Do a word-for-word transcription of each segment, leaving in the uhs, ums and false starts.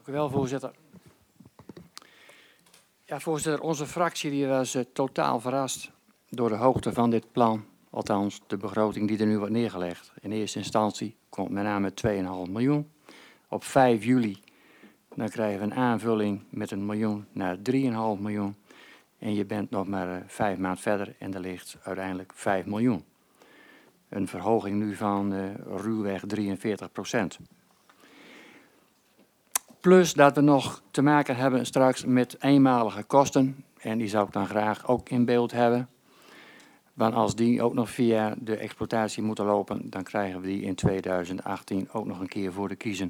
Dank u wel, voorzitter. Ja, voorzitter, onze fractie die was uh, totaal verrast door de hoogte van dit plan. Althans, de begroting die er nu wordt neergelegd. In eerste instantie komt met name twee komma vijf miljoen. Op vijf juli dan krijgen we een aanvulling met een miljoen naar drie komma vijf miljoen. En je bent nog maar uh, vijf maanden verder en er ligt uiteindelijk vijf miljoen. Een verhoging nu van uh, ruwweg drieënveertig procent. Plus dat we nog te maken hebben straks met eenmalige kosten. En die zou ik dan graag ook in beeld hebben. Want als die ook nog via de exploitatie moeten lopen, dan krijgen we die in tweeduizend achttien ook nog een keer voor de kiezen.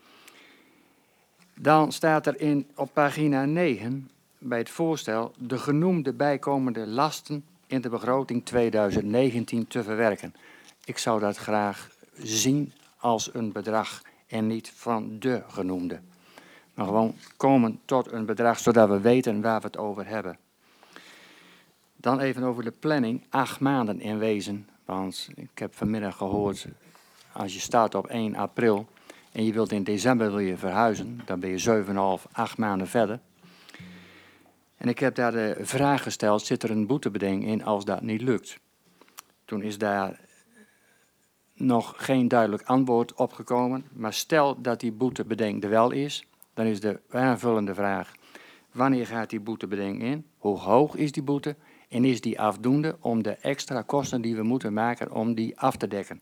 Dan staat er in, op pagina negen bij het voorstel de genoemde bijkomende lasten in de begroting tweeduizend negentien te verwerken. Ik zou dat graag zien als een bedrag en niet van de genoemde. Maar gewoon komen tot een bedrag zodat we weten waar we het over hebben. Dan even over de planning. Acht maanden in wezen. Want ik heb vanmiddag gehoord, als je start op één april en je wilt in december wil je verhuizen, dan ben je zeven komma vijf, acht maanden verder. En ik heb daar de vraag gesteld, zit er een boetebeding in als dat niet lukt? Toen is daar nog geen duidelijk antwoord op gekomen. Maar stel dat die boetebeding er wel is, dan is de aanvullende vraag, wanneer gaat die boetebeding in? Hoe hoog is die boete? En is die afdoende om de extra kosten die we moeten maken om die af te dekken?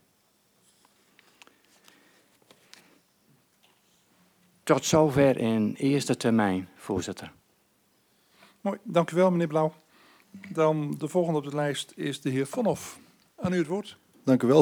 Tot zover in eerste termijn, voorzitter. Mooi, dank u wel, meneer Blauw. Dan de volgende op de lijst is de heer Vonhoff. Aan u het woord. Dank u wel,